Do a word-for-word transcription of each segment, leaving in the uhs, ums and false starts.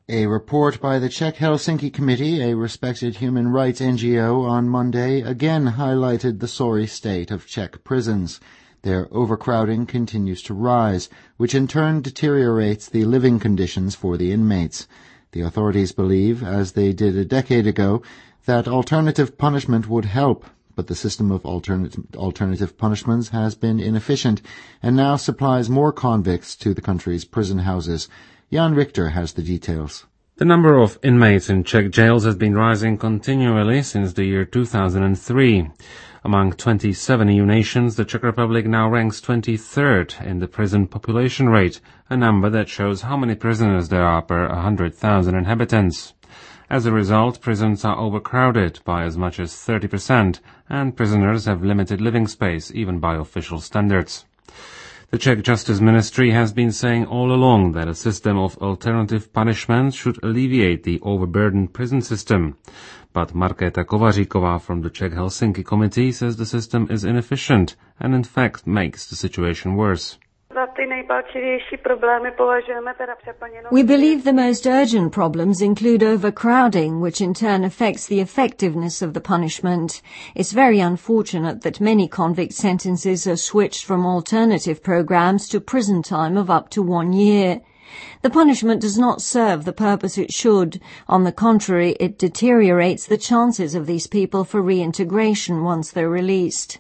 A report by the Czech Helsinki Committee, a respected human rights N G O, on Monday again highlighted the sorry state of Czech prisons. Their overcrowding continues to rise, which in turn deteriorates the living conditions for the inmates. The authorities believe, as they did a decade ago, that alternative punishment would help, but the system of alternate, alternative punishments has been inefficient and now supplies more convicts to the country's prison houses. Jan Richter has the details. The number of inmates in Czech jails has been rising continually since the year two thousand three. Among twenty-seven E U nations, the Czech Republic now ranks twenty-third in the prison population rate, a number that shows how many prisoners there are per one hundred thousand inhabitants. As a result, prisons are overcrowded by as much as thirty percent, and prisoners have limited living space, even by official standards. The Czech Justice Ministry has been saying all along that a system of alternative punishment should alleviate the overburdened prison system. But Markéta Kovaříková from the Czech Helsinki Committee says the system is inefficient and in fact makes the situation worse. We believe the most urgent problems include overcrowding, which in turn affects the effectiveness of the punishment. It's very unfortunate that many convict sentences are switched from alternative programs to prison time of up to one year. The punishment does not serve the purpose it should. On the contrary, it deteriorates the chances of these people for reintegration once they're released.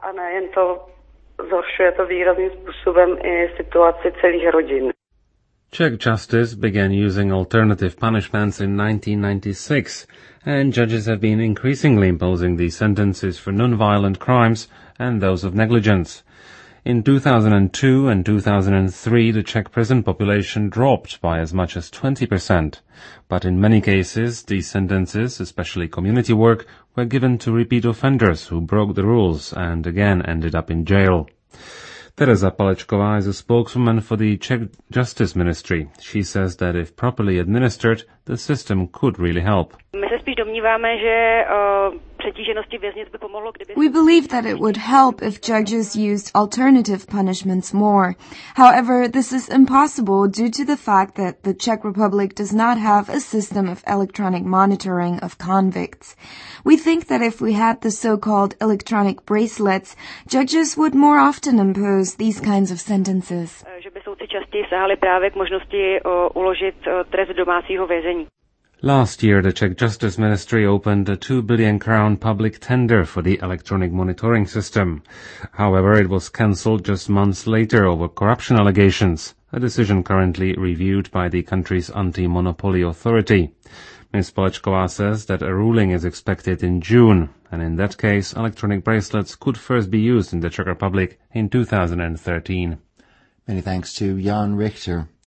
Czech justice began using alternative punishments in nineteen ninety-six, and judges have been increasingly imposing these sentences for non-violent crimes and those of negligence. In two thousand two and two thousand three, the Czech prison population dropped by as much as twenty percent. But in many cases, these sentences, especially community work, were given to repeat offenders who broke the rules and again ended up in jail. Tereza Palečková is a spokeswoman for the Czech Justice Ministry. She says that if properly administered, the system could really help. We believe that it would help if judges used alternative punishments more. However, this is impossible due to the fact that the Czech Republic does not have a system of electronic monitoring of convicts. We think that if we had the so-called electronic bracelets, judges would more often impose these kinds of sentences. Last year, the Czech Justice Ministry opened a two billion crown public tender for the electronic monitoring system. However, it was cancelled just months later over corruption allegations, a decision currently reviewed by the country's anti-monopoly authority. Miz Palečková says that a ruling is expected in June, and in that case, electronic bracelets could first be used in the Czech Republic in two thousand thirteen. Many thanks to Jan Richter.